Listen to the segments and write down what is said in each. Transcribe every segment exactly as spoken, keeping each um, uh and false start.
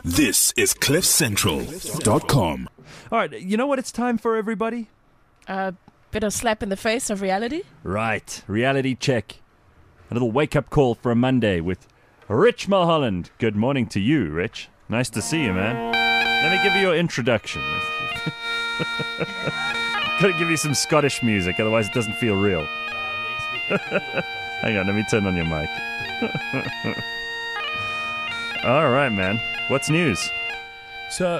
This is cliff central dot com. All right, you know what it's time for, everybody? A bit of slap in the face of reality? Right, reality check. A little wake-up call for a Monday with Rich Mulholland. Good morning to you, Rich. Nice to see you, man. Let me give you your introduction. Gotta give you some Scottish music, otherwise it doesn't feel real. Hang on, let me turn on your mic. All right, man. What's news? So,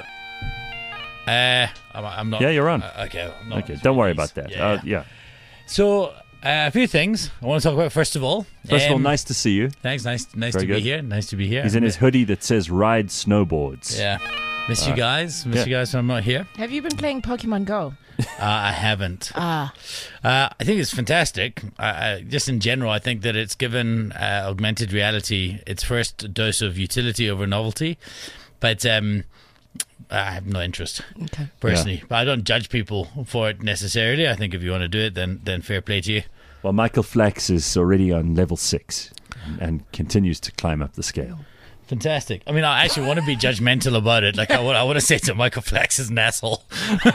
uh, I'm, I'm not. Yeah, you're on. Uh, okay, I'm not Okay, don't worry about that. Yeah. Uh, yeah. So, uh, a few things I want to talk about. First of all, First of all, um, nice to see you. Thanks, nice, nice Very to good. be here. Nice to be here. He's in his hoodie that says "Ride Snowboards." Yeah, miss you guys. Miss yeah. you guys when I'm not here. Have you been playing Pokemon Go? Uh, I haven't. Ah. Uh, I think it's fantastic. I, I, just in general, I think that it's given uh, augmented reality its first dose of utility over novelty. But um, I have no interest, Okay. personally. Yeah. But I don't judge people for it necessarily. I think if you want to do it, then then fair play to you. Well, Michael Flax is already on level six and, and continues to climb up the scale. Fantastic. I mean, I actually want to be judgmental about it. Like, I want, I want to say to Michael Flax is an asshole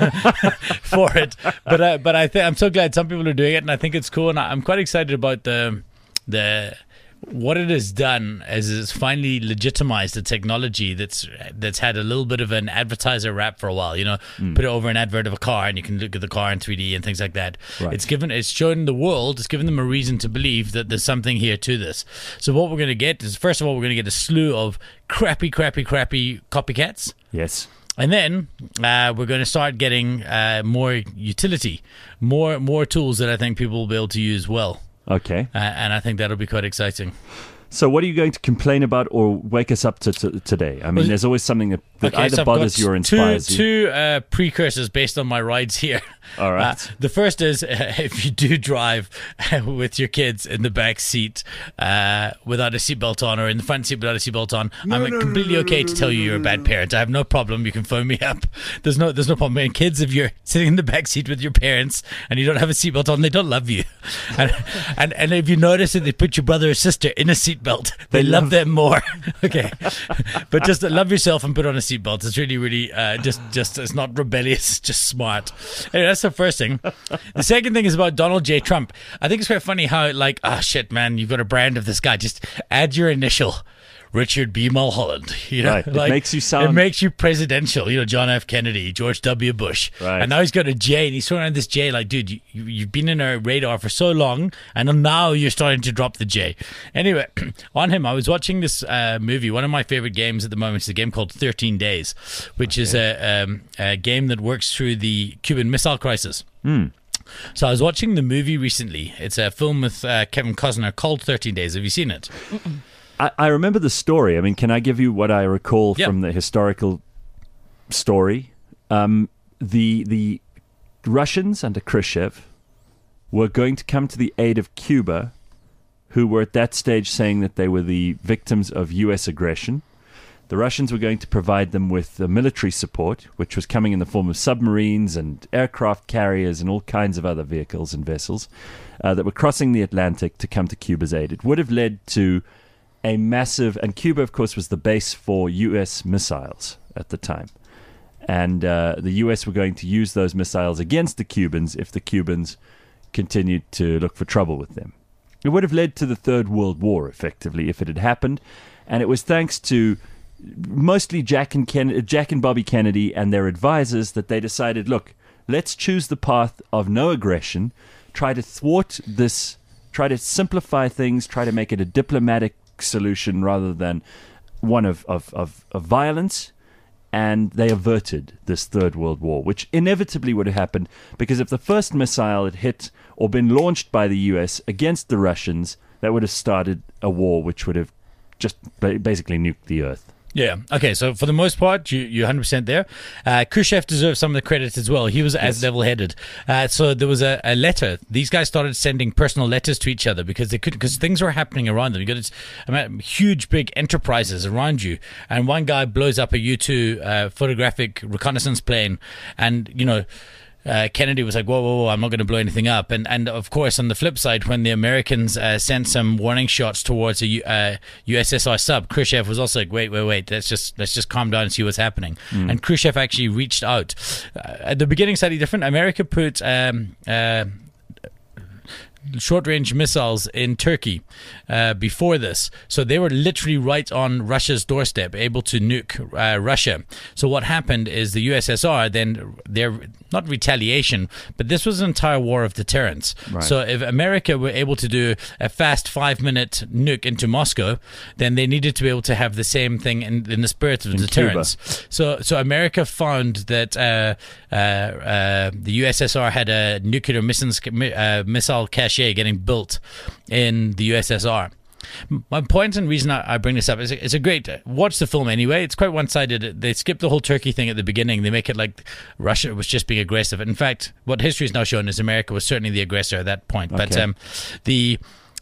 for it. But uh, but I think I'm so glad some people are doing it, and I think it's cool. And I, I'm quite excited about the the what it has done as it's finally legitimized the technology that's that's had a little bit of an advertiser rap for a while. You know, Mm. put it over an advert of a car, and you can look at the car in three D and things like that. Right. It's given, it's shown the world, it's given them a reason to believe that there's something here to this. So what we're going to get is, first of all, we're going to get a slew of crappy, crappy, crappy copycats. Yes. And then uh, we're going to start getting uh, more utility, more more tools that I think people will be able to use well. Okay. Uh, and I think that'll be quite exciting. So what are you going to complain about or wake us up to, to today? I mean, Well, there's always something that, that Okay, either so I've bothers got you or inspires two, you. Two uh, precursors based on my rides here. All right. Uh, the first is uh, if you do drive with your kids in the back seat uh, without a seatbelt on, or in the front seat without a seatbelt on, I'm completely okay to tell you you're a bad parent. I have no problem. You can phone me up. There's no, there's no problem. And kids, if you're sitting in the back seat with your parents and you don't have a seatbelt on, they don't love you. And and, and if you notice that they put your brother or sister in a seatbelt, they, They love, love- them more. Okay, but just love yourself and put on a seatbelt. It's really, really uh, just, just it's not rebellious. It's just smart. Anyway, that's the first thing. The second thing is about Donald J. Trump. I think it's quite funny how, like, oh shit, man, you've got a brand of this guy. Just add your initial. Richard B. Mulholland, you know, Right. It like, makes you sound- it makes you presidential, you know, John F. Kennedy, George W. Bush, Right. and now he's got a J, and he's throwing around this J, like, dude, you, you- you've been in our radar for so long, and now you're starting to drop the J. Anyway, on him, I was watching this uh, movie. One of my favorite games at the moment is a game called thirteen days, which is a, um, a game that works through the Cuban Missile Crisis. Mm. So I was watching the movie recently. It's a film with uh, Kevin Costner called thirteen days. Have you seen it? I, I remember the story. I mean, can I give you what I recall Yeah. from the historical story? Um, the the Russians under Khrushchev were going to come to the aid of Cuba, who were at that stage saying that they were the victims of U S aggression. The Russians were going to provide them with uh, military support, which was coming in the form of submarines and aircraft carriers and all kinds of other vehicles and vessels uh, that were crossing the Atlantic to come to Cuba's aid. It would have led to a massive, and Cuba, of course, was the base for U S missiles at the time. And uh, the U S were going to use those missiles against the Cubans if the Cubans continued to look for trouble with them. It would have led to the Third World War, effectively, if it had happened. And it was thanks to mostly Jack and, Ken- Jack and Bobby Kennedy and their advisors that they decided, look, let's choose the path of no aggression, try to thwart this, try to simplify things, try to make it a diplomatic solution rather than one of, of, of, of violence, and they averted this Third World War, which inevitably would have happened because if the first missile had hit or been launched by the U S against the Russians, that would have started a war which would have just ba- basically nuked the earth. Yeah. Okay. So for the most part, you, you're one hundred percent there. Uh, Khrushchev deserves some of the credit as well. He was as Yes. level-headed. Uh, so there was a, a letter. These guys started sending personal letters to each other because they could, because things were happening around them. You got this, I mean, huge, big enterprises around you, and one guy blows up a U two uh, photographic reconnaissance plane, and you know. uh, Kennedy was like, whoa, whoa, whoa, I'm not going to blow anything up. And, and of course, on the flip side, when the Americans uh, sent some warning shots towards a U- uh, U S S R sub, Khrushchev was also like, wait, wait, wait, let's just let's just calm down and see what's happening. Mm. And Khrushchev actually reached out. Uh, at the beginning, slightly different. America put... Um, uh, short-range missiles in Turkey uh, before this. So they were literally right on Russia's doorstep, able to nuke uh, Russia. So what happened is the U S S R then, their not retaliation, but this was an entire war of deterrence. Right. So if America were able to do a fast five-minute nuke into Moscow, then they needed to be able to have the same thing in, in the spirit of in deterrence. Cuba. So so America found that uh, uh, uh, the U S S R had a nuclear missiles, uh, missile cache getting built in the U S S R. My point and reason I, I bring this up is it's a great watch the film anyway. It's quite one-sided. They skip the whole Turkey thing at the beginning. They make it like Russia was just being aggressive. In fact, what history has now shown is America was certainly the aggressor at that point. Okay. But um, the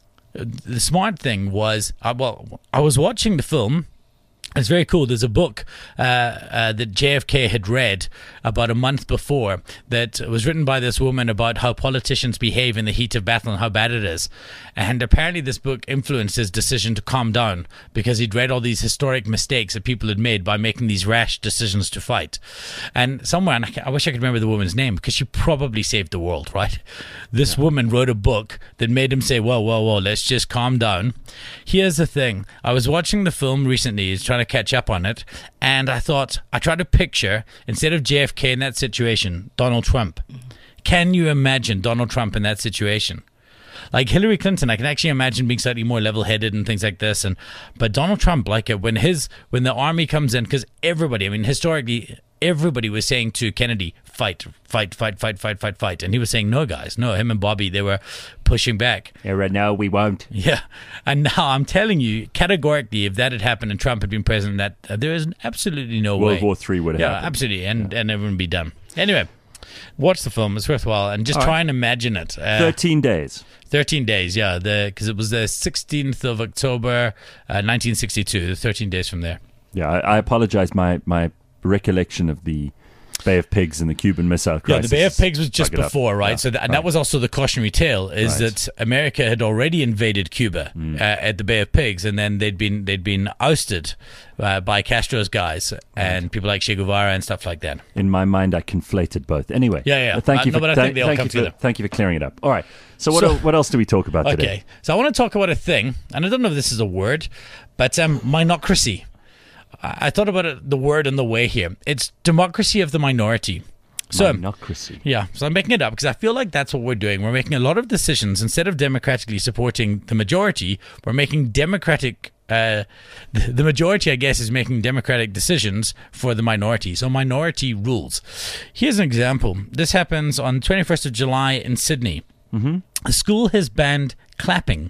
the smart thing was, uh, well, I was watching the film. It's very cool. There's a book uh, uh, that J F K had read about a month before that was written by this woman about how politicians behave in the heat of battle and how bad it is. And apparently this book influenced his decision to calm down because he'd read all these historic mistakes that people had made by making these rash decisions to fight. And somewhere, and I, I wish I could remember the woman's name because she probably saved the world, right? This yeah. woman wrote a book that made him say, whoa, whoa, whoa, let's just calm down. Here's the thing. I was watching the film recently. He's trying to catch up on it, and I thought I tried to picture, instead of J F K in that situation, Donald Trump. Can you imagine Donald Trump in that situation? Like Hillary Clinton, I can actually imagine being slightly more level-headed and things like this, and but Donald Trump, like uh, when his when the army comes in, because everybody, I mean, historically, everybody was saying to Kennedy, fight, fight, fight, fight, fight, fight, fight. And he was saying, no, guys, no. Him and Bobby, they were pushing back. Yeah, right now we won't. Yeah. And now I'm telling you, categorically, if that had happened and Trump had been president, that uh, there is absolutely no World way. World War Three would have yeah, happened. Yeah, absolutely. And, yeah. and everyone would be done. Anyway, watch the film. It's worthwhile. And just All try right. and imagine it. Uh, thirteen days. thirteen days, yeah. Because it was the sixteenth of October, uh, nineteen sixty-two. thirteen days from there. Yeah, I, I apologize. My, my recollection of the Bay of Pigs and the Cuban Missile Crisis. Yeah, the Bay of Pigs was just before, right? Yeah, so th- and right. that was also the cautionary tale, is Right. that America had already invaded Cuba Mm. uh, at the Bay of Pigs, and then they'd been they'd been ousted uh, by Castro's guys and people like Che Guevara and stuff like that. In my mind, I conflated both. Anyway, Yeah, yeah. uh, Thank Uh, you. no, for, but I thank, think they all thank come you for, together. Thank you for clearing it up. All right. So what So- el- what else do we talk about today? Okay, so I want to talk about a thing, and I don't know if this is a word, but um, minocracy. I, I thought about it, the word and the way here. It's democracy of the minority. So, Minocracy. yeah, so I'm making it up because I feel like that's what we're doing. We're making a lot of decisions. Instead of democratically supporting the majority, we're making democratic, uh, the, the majority, I guess, is making democratic decisions for the minority. So minority rules. Here's an example. This happens on twenty-first of July in Sydney. Mm-hmm. The school has banned clapping.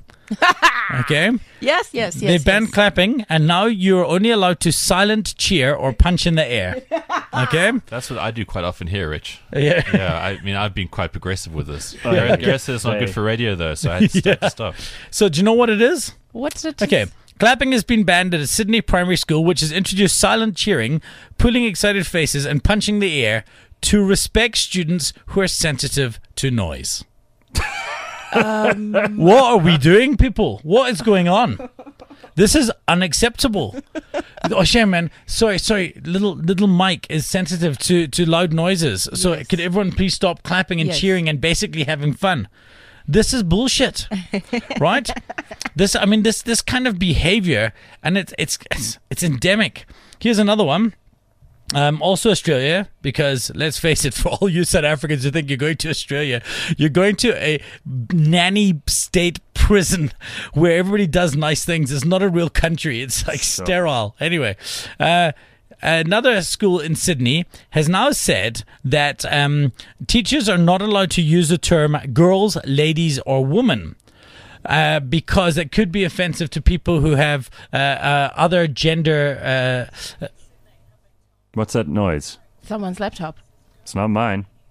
Okay? Yes, yes, yes. They've banned yes. clapping, and now you're only allowed to silent cheer or punch in the air. Okay? That's what I do quite often here, Rich. Yeah. Yeah, I mean, I've been quite progressive with this. Oh, Gareth, yeah. Gareth says it's not good Hey. for radio, though, so I had to stop. Yeah. stop. So do you know what it is? What's it? Okay. Clapping has been banned at a Sydney primary school, which has introduced silent cheering, pulling excited faces, and punching the air to respect students who are sensitive to noise. Um, What are we doing, people? What is going on? This is unacceptable. Oh, shame, man. Sorry, sorry. Little little Mike is sensitive to, to loud noises. So Yes. could everyone please stop clapping and Yes. cheering and basically having fun? This is bullshit, right? This, I mean, this this kind of behavior, and it's it's it's, it's endemic. Here's another one. Um, also Australia, because let's face it, for all you South Africans who think you're going to Australia, you're going to a nanny state prison where everybody does nice things. It's not a real country. It's like Sure. sterile. Anyway, uh, another school in Sydney has now said that um, teachers are not allowed to use the term girls, ladies, or woman. Uh, because it could be offensive to people who have uh, uh, other gender uh, What's that noise? Someone's laptop. It's not mine.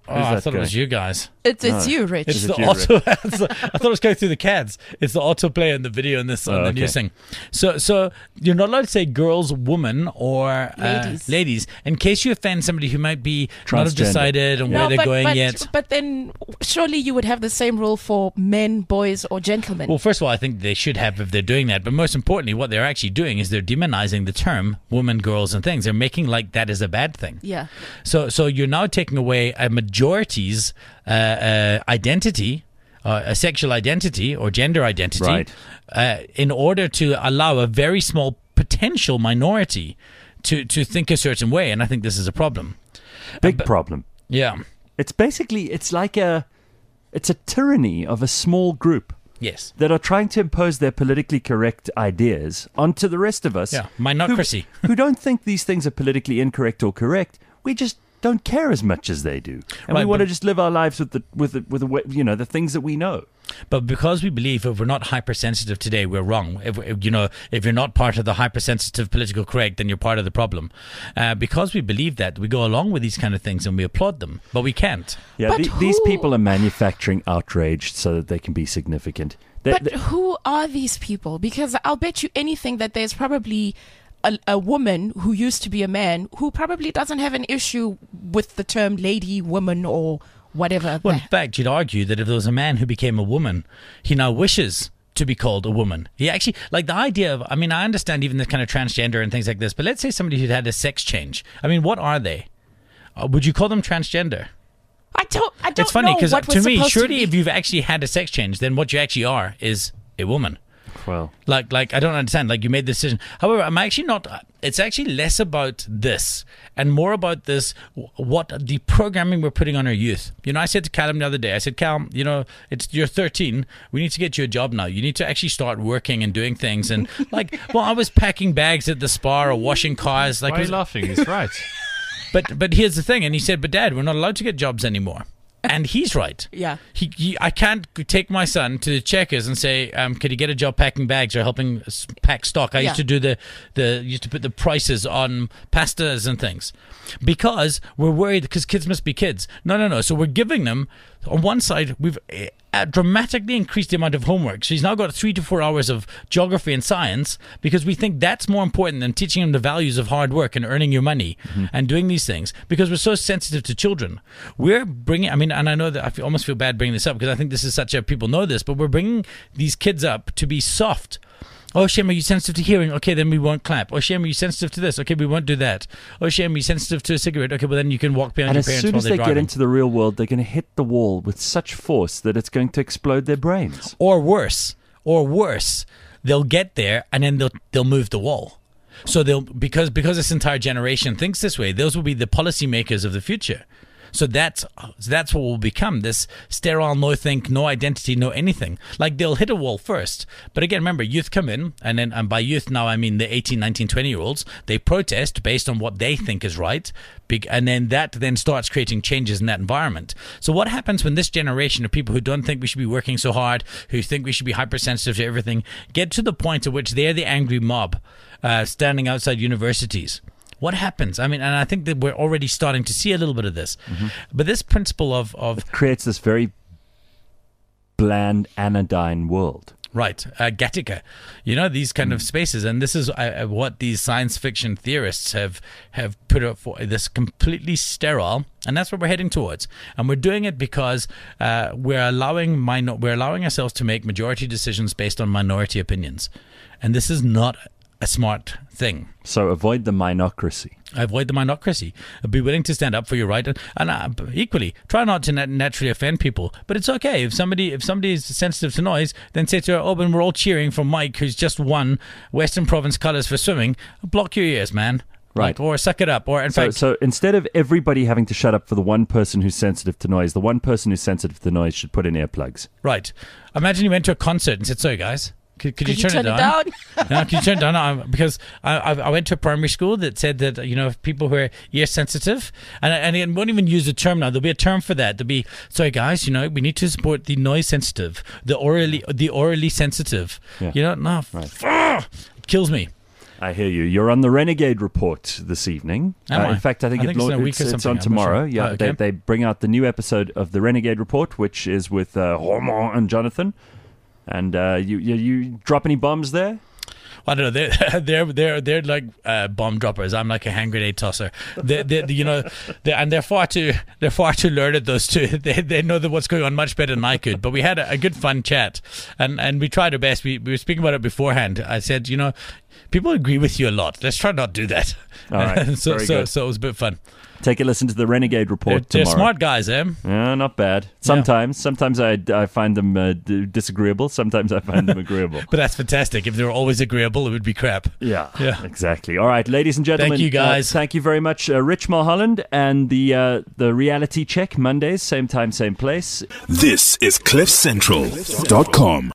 Oh, Who's I that thought guy? it was you guys. It's it's No. you, Rich. It's Is the it you, auto. it's the- I thought it was going through the cats. It's the autoplay in the video in this on Oh, the okay. news thing. So, so you're not allowed to say girls, woman, or uh, Ladies. ladies, in case you offend somebody who might be not have Transgender. decided on where they're but, going but, yet. but then surely you would have the same rule for men, boys, or gentlemen. Well, first of all, I think they should have if they're doing that. But most importantly, what they're actually doing is they're demonizing the term woman, girls, and things. They're making like that is a bad thing. yeah. So, so you're now taking away a majority's uh, uh, identity, uh, a sexual identity or gender identity, Right. uh, in order to allow a very small potential minority to to think a certain way. And I think this is a problem. Big problem. Yeah. It's basically, it's like a, it's a tyranny of a small group Yes. that are trying to impose their politically correct ideas onto the rest of us. Yeah. Minocracy. Who, who don't think these things are politically incorrect or correct. We just don't care as much as they do, and Right, we want to but- just live our lives with the with the, with the way- you know the things that we know. But because we believe if we're not hypersensitive today, we're wrong. If if, you know, if you're not part of the hypersensitive political correct, then you're part of the problem. Uh, because we believe that, we go along with these kind of things and we applaud them, but we can't. Yeah, But the, these who- people are manufacturing outrage so that they can be significant. They- But they- who are these people? Because I'll bet you anything that there's probably a, a woman who used to be a man who probably doesn't have an issue with the term lady, woman, or whatever. Well, in that- fact, you'd argue that if there was a man who became a woman, he now wishes to be called a woman. He actually, like the idea of, I mean, I understand even the kind of transgender and things like this, but let's say somebody who'd had a sex change. I mean, what are they? Uh, would you call them transgender? I don't. I don't It's funny know because what to was me, supposed to surely be- if you've actually had a sex change, then what you actually are is a woman. well, Like, like I don't understand. Like you made the decision. However, I'm actually not. It's actually less about this and more about this. What the programming we're putting on our youth. You know, I said to Callum the other day. I said, Callum, you know, it's you're thirteen. We need to get you a job now. You need to actually start working and doing things. And like, well, I was packing bags at the spa or washing cars. Like, Why are was- you laughing? He's right. but but here's the thing. And he said, but Dad, we're not allowed to get jobs anymore. And he's right. Yeah. He, he, I can't g- take my son to the Checkers and say, um, "Could he get a job packing bags or helping s- pack stock?" I Yeah. used to do the, the used to put the prices on pastas and things because we're worried because kids must be kids. No, no, no. So we're giving them on one side we've uh, dramatically increased the amount of homework. So he's now got three to four hours of geography and science because we think that's more important than teaching him the values of hard work and earning your money and doing these things because we're so sensitive to children. We're bringing, I mean, and I know that I feel, almost feel bad bringing this up because I think this is such a, people know this, but we're bringing these kids up to be soft. Oh, Shem, are you sensitive to hearing? Okay, then we won't clap. Oh, Shem, are you sensitive to this? Okay, we won't do that. Oh, Shem, are you sensitive to a cigarette? Okay, well, then you can walk behind and your as parents soon while as they're they driving. get into the real world, they're going to hit the wall with such force that it's going to explode their brains. Or worse, or worse, they'll get there and then they'll they'll move the wall. So they'll because because this entire generation thinks this way. Those will be the policymakers of the future. So that's that's what will become this sterile, no think, no identity, no anything. Like they'll hit a wall first. But again, remember, youth come in, and then and by youth now I mean the eighteen, nineteen, twenty year olds. They protest based on what they think is right, big, and then that then starts creating changes in that environment. So what happens when this generation of people who don't think we should be working so hard, who think we should be hypersensitive to everything, get to the point at which they're the angry mob uh, standing outside universities? What happens? I mean, and I think that we're already starting to see a little bit of this. Mm-hmm. But this principle of, of Creates this very bland, anodyne world. right, uh, Gattaca, you know, these kind of spaces. And this is uh, what these science fiction theorists have, have put up for this completely sterile. And that's what we're heading towards. And we're doing it because uh, we're allowing minor- we're allowing ourselves to make majority decisions based on minority opinions. And this is not a smart thing. So avoid the minocracy. Avoid the minocracy. Be willing to stand up for your right, and, and uh, equally try not to nat- naturally offend people. But it's okay if somebody if somebody is sensitive to noise, then say to her, "Oh, but we're all cheering for Mike, who's just won Western Province colours for swimming." Block your ears, man. Right. Like, or suck it up. Or in So, fact, so instead of everybody having to shut up for the one person who's sensitive to noise, the one person who's sensitive to noise should put in earplugs. right. Imagine you went to a concert and said, "Sorry, guys." Could, could, Could you turn, it it down? No, can you turn it down? No, because I, I I went to a primary school that said that, you know, people who are ear sensitive, and and it won't even use the term now. There'll be a term for that. There'll be, sorry guys, you know, we need to support the noise sensitive, the orally the orally sensitive. Yeah. You know, no, Right. ah, it kills me. I hear you. You're on the Renegade Report this evening. Am Uh, I? in fact, I think, I it think it's in lo- a week it's, or it's something. on I'm not tomorrow. sure. Yeah, Oh, okay. they, they bring out the new episode of the Renegade Report, which is with uh, Romain and Jonathan. And uh, you, you you drop any bombs there? I don't know. They're they're they're they're like uh, bomb droppers. I'm like a hand grenade tosser. They, they, you know, they, and they're far too they're far too learned. Those two, they they know that what's going on much better than I could. But we had a, a good fun chat, and and we tried our best. We we were speaking about it beforehand. I said, you know, people agree with you a lot. Let's try not to do that. All right. so Very so good. so it was a bit fun. Take a listen to the Renegade Report They're, they're tomorrow. smart guys, eh? Yeah, not bad. Sometimes, sometimes I, I find them uh, d- disagreeable. Sometimes I find them agreeable. But that's fantastic. If they were always agreeable, it would be crap. Yeah, Yeah. exactly. All right, ladies and gentlemen. Thank you, guys. Uh, thank you very much, uh, Rich Mulholland, and the uh, the Reality Check Mondays, same time, same place. This is cliff central dot com.